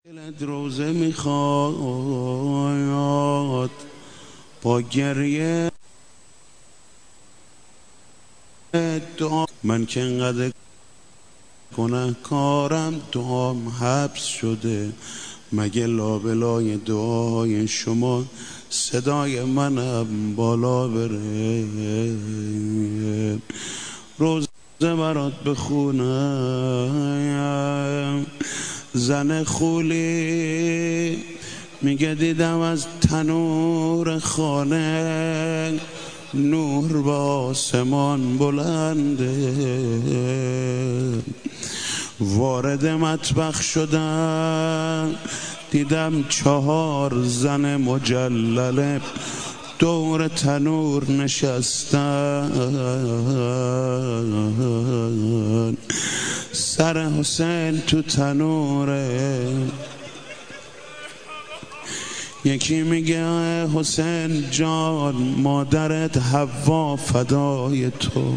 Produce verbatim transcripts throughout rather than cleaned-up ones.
دلت روزه میخواد با گریه دعا، من که انقدر گناهکارم دعام حبس شده، مگه لابلای دعای شما صدای منم بالا بره؟ روزه برات بخونم، زن خولی میگه دیدم از تنور خانه نور با آسمان بلنده، وارد مطبخ شدم دیدم چهار زن مجلله دور تنور نشستن، سر حسین تو تنوره. یکی میگه حسین جان مادرت حوا فدای تو،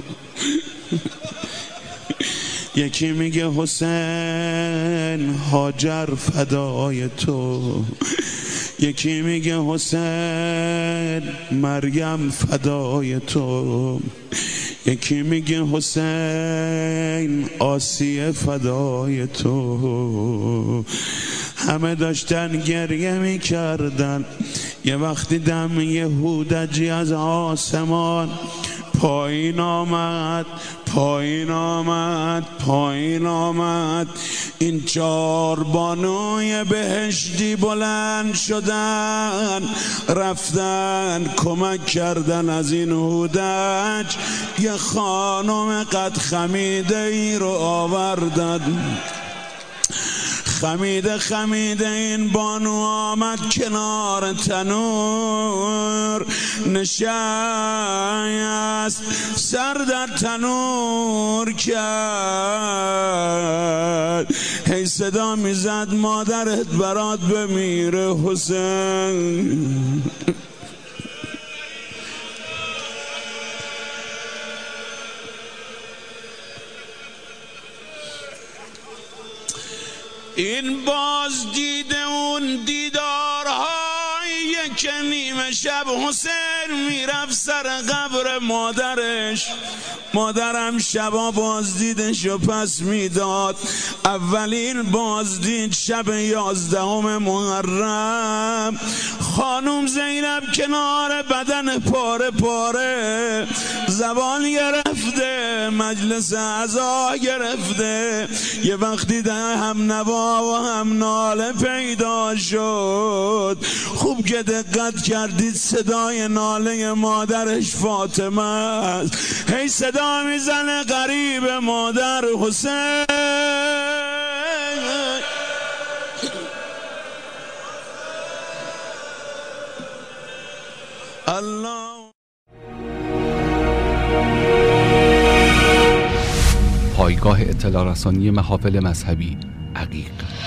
یکی میگه حسین هاجر فدای تو، یکی میگه حسین مریم فدای تو، یکی میگه حسین آسیه فدای تو. همه داشتن گریه میکردن. یه وقت دیدم یه هودجی از آسمان پایین آمد پایین آمد پایین آمد، این چهار بانوی بهشتی بلند شدن رفتن کمک کردن از این هودج، یه خانم قد خمیده ای رو آوردن. خمیده خمیده این بانو آمد کنار تنور نشست، سر در تنور کرد، هی صدا میزد مادرت برات بمیره حسین. این باز دیده اون دیدارهایی که نیمه شب حسین میرفت سر قبر مادرش، مادرم شبا بازدیدش و پس میداد. اولین بازدید شب یازدهم محرم، خانم زینب کنار بدن پاره پاره زبان گرفته، مجلس عزا گرفته. یه وقتی ده هم نوا و هم ناله پیدا شد، خوب که دقت کردید صدای ناله مادرش فاطمه است، هی صدا میزنه غریب مادر حسین. الله. پایگاه اطلاع رسانی محافل مذهبی عقیق.